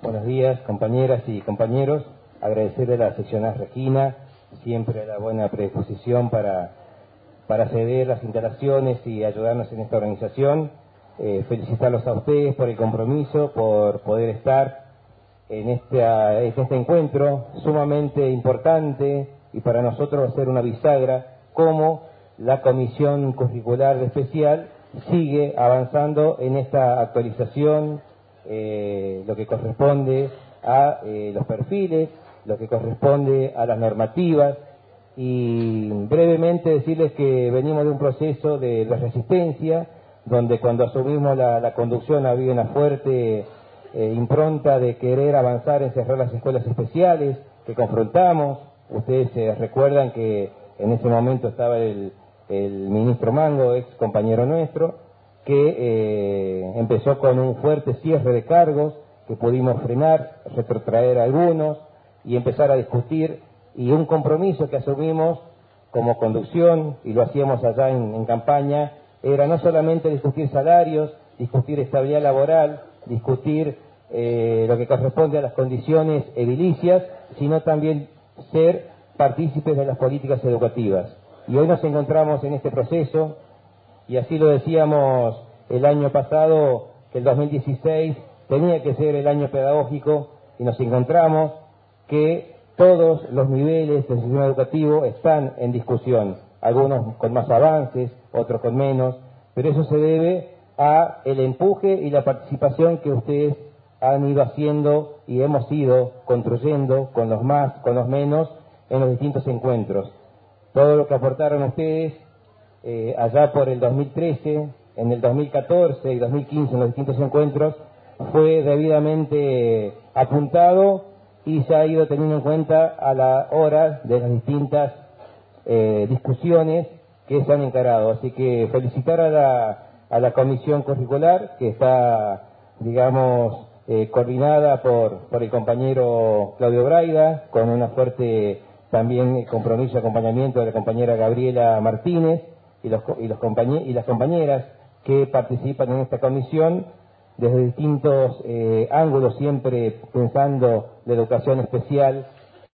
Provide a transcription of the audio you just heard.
Buenos días, compañeras y compañeros. Agradecerle a la seccional Regina, siempre la buena predisposición para ceder las instalaciones y ayudarnos en esta organización. Felicitarlos a ustedes por el compromiso, por poder estar en este encuentro sumamente importante, y para nosotros va a ser una bisagra cómo la Comisión Curricular Especial sigue avanzando en esta actualización, lo que corresponde a los perfiles, lo que corresponde a las normativas. Y brevemente decirles que venimos de un proceso de resistencia, donde cuando asumimos la conducción había una fuerte impronta de querer avanzar en cerrar las escuelas especiales, que confrontamos. Ustedes recuerdan que en ese momento estaba el ministro Mango, ex compañero nuestro, que empezó con un fuerte cierre de cargos, que pudimos frenar, retrotraer algunos y empezar a discutir, y un compromiso que asumimos como conducción, y lo hacíamos allá en campaña, era no solamente discutir salarios, discutir estabilidad laboral, discutir lo que corresponde a las condiciones edilicias, sino también ser partícipes de las políticas educativas. Y hoy nos encontramos en este proceso, y así lo decíamos el año pasado, que el 2016 tenía que ser el año pedagógico, y nos encontramos que todos los niveles del sistema educativo están en discusión, algunos con más avances, otros con menos, pero eso se debe a el empuje y la participación que ustedes han ido haciendo y hemos ido construyendo con los más, con los menos, en los distintos encuentros. Todo lo que aportaron ustedes allá por el 2013, en el 2014 y 2015 en los distintos encuentros, fue debidamente apuntado y se ha ido teniendo en cuenta a la hora de las distintas discusiones que se han encarado. Así que felicitar a la Comisión Curricular, que está, digamos, coordinada por el compañero Claudio Braida, con una fuerte también compromiso y acompañamiento de la compañera Gabriela Martínez y las compañeras que participan en esta comisión desde distintos ángulos, siempre pensando la educación especial